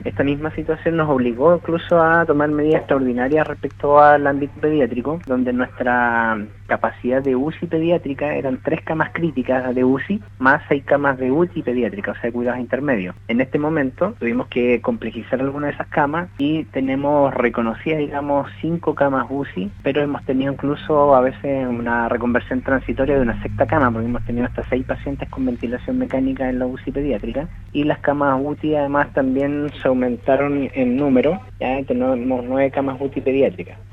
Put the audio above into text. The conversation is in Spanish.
Esta misma situación nos obligó incluso a tomar medidas extraordinarias respecto al ámbito pediátrico, donde nuestra capacidad de UCI pediátrica eran 3 camas críticas de UCI más 6 camas de UTI pediátrica, o sea, cuidados intermedios. En este momento tuvimos que complejizar alguna de esas camas y tenemos reconocidas, digamos, 5 camas UCI, pero hemos tenido incluso a veces una reconversión transitoria de una sexta cama, porque hemos tenido hasta 6 pacientes con ventilación mecánica en la UCI pediátrica, y las camas UTI además también se aumentaron en número, ya tenemos 9 camas UTI pediátricas.